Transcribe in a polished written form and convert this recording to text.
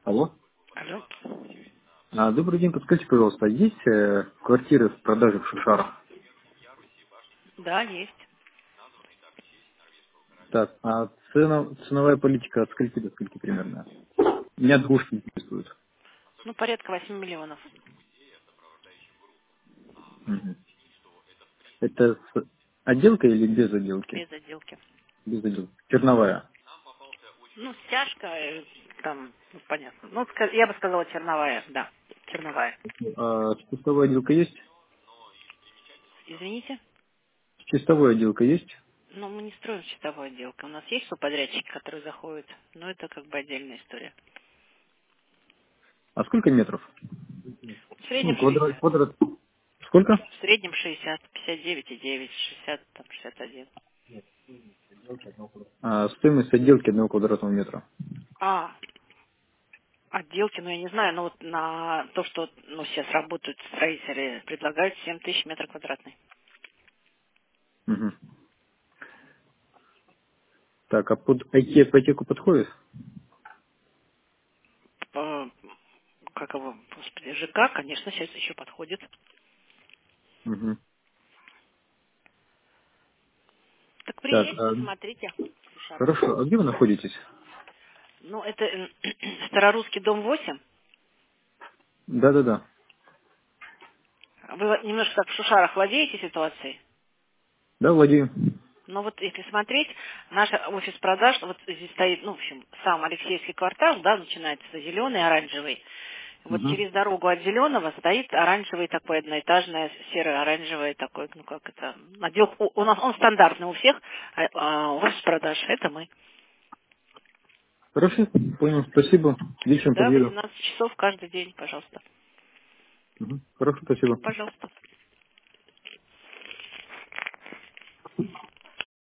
Алло. Алло. Добрый день, подскажите, пожалуйста, есть квартиры в продаже в Шушарах? Да, есть. Так, ценовая политика от скольки до скольки примерно? Меня двушки интересуют. Ну, порядка 8 миллионов. Мгм. Это с отделкой или без отделки? Без отделки. Без отделки. Черновая. Ну, стяжка, там, ну, понятно. Ну, я бы сказала черновая, да. Черновая. Чистовая отделка есть? Извините? Чистовая отделка есть? Ну, мы не строим чистовую отделку. У нас есть субподрядчики, которые заходят, но это как бы отдельная история. А сколько метров? В Ну, среднем квадрат, 60. квадрат. Сколько? В среднем 60, 59,9, 60, там, 61. Стоимость отделки одного квадратного метра. А, отделки, ну, я не знаю, но вот на то, что ну, сейчас работают строители, предлагают 7 тысяч метров квадратный. Мгм. Так, а под ипотеку подходит? Как его, господи, ЖК, конечно, сейчас еще подходит. Мгм. Так Так, приезжайте, посмотрите в Шушарах. хорошо. А где вы находитесь? Ну, это Старорусский дом 8. Да-да-да. Вы немножко так в Шушарах владеете ситуацией. Да, владею. Но вот если смотреть, наш офис продаж, вот здесь стоит, ну, в общем, сам Алексеевский квартал, да, начинается зеленый, оранжевый. Вот Угу. через дорогу от зеленого стоит оранжевый такой одноэтажный, серо-оранжевый такой, ну как это, отдел, у нас он стандартный у всех, офис продаж, это мы. Хорошо, понял. Спасибо. Вечером Да, подъеду. 18 часов каждый день, пожалуйста. Хорошо, спасибо. Пожалуйста.